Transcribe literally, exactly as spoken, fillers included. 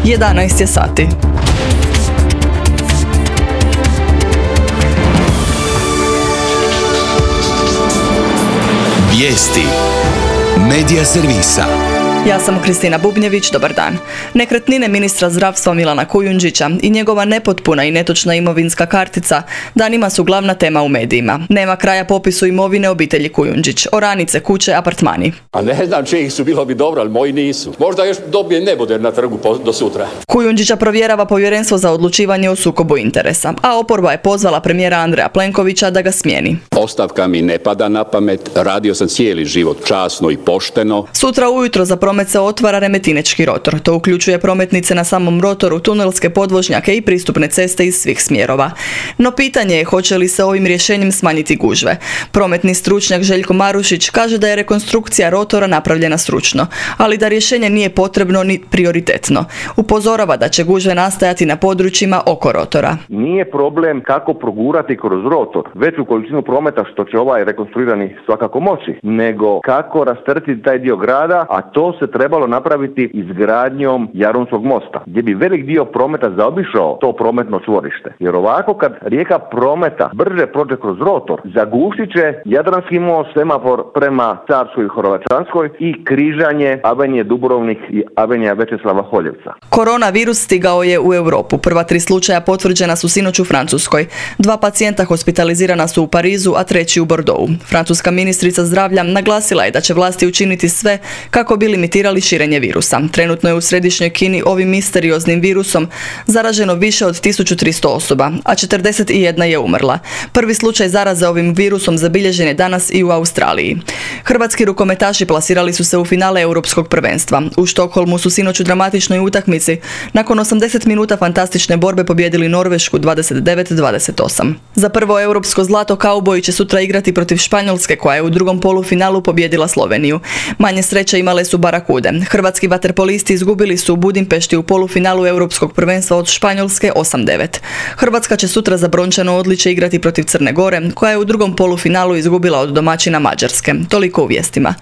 jedanaest je sati. Vijesti Medija servisa. Ja sam Kristina Bubnjević, dobar dan. Nekretnine ministra zdravstva Milana Kujundžića i njegova nepotpuna i netočna imovinska kartica danima su glavna tema u medijima. Nema kraja popisu imovine obitelji Kujundžić, oranice, kuće, apartmani. A ne znam čijih su, bilo bi dobro, ali moji nisu. Možda još dobije neboder na trgu do sutra. Kujundžića provjerava Povjerenstvo za odlučivanje o sukobu interesa, a oporba je pozvala premijera Andreja Plenkovića da ga smijeni. Ostavka mi ne pada na pamet, radio sam cijeli život časno i pošteno. Sutra ujutro za promet se otvara Remetinečki rotor. To uključuje prometnice na samom rotoru, tunelske podvožnjake i pristupne ceste iz svih smjerova. No pitanje je hoće li se ovim rješenjem smanjiti gužve. Prometni stručnjak Željko Marušić kaže da je rekonstrukcija rotora napravljena stručno, ali da rješenje nije potrebno ni prioritetno. Upozorava da će gužve nastajati na područjima oko rotora. Nije problem kako progurati kroz rotor veću količinu prometa, što će ovaj rekonstruirani svakako moći, nego kako rasteretiti taj dio grada, a to se trebalo napraviti izgradnjom Jarunskog mosta, gdje bi velik dio prometa zaobišao to prometno čvorište. Jer ovako kad rijeka prometa brže prođe kroz rotor, zaguštit će Jadranski most, semafor prema Carskoj i Horovačanskoj i križanje Avenije Dubrovnik i Avenija Večeslava Holjevca. Koronavirus stigao je u Europu. Prva tri slučaja potvrđena su sinoć u Francuskoj. Dva pacijenta hospitalizirana su u Parizu, a treći u Bordeauxu. Francuska ministrica zdravlja naglasila je da će vlasti učiniti sve kako bi limitirali širenje virusa. Trenutno je u središnjoj Kini ovim misterioznim virusom zaraženo više od tisuću tristo osoba, a četrdeset jedna je umrla. Prvi slučaj zaraze ovim virusom zabilježen je danas i u Australiji. Hrvatski rukometaši plasirali su se u finale Europskog prvenstva. U Štokholmu su sinoć u dramatičnoj utakmici nakon osamdeset minuta fantastične borbe pobijedili Norvešku dvadeset devet dvadeset osam. Za prvo europsko zlato kauboji će sutra igrati protiv Španjolske, koja je u drugom polufinalu pobijedila Sloveniju. Manje sreće imale su Barakude. Hrvatski vaterpolisti izgubili su u Budimpešti u polufinalu Europskog prvenstva od Španjolske osam devet. Hrvatska će sutra za brončano odličje igrati protiv Crne Gore, koja je u drugom polufinalu izgubila od domaćina Mađarske. Toliko u vijestima.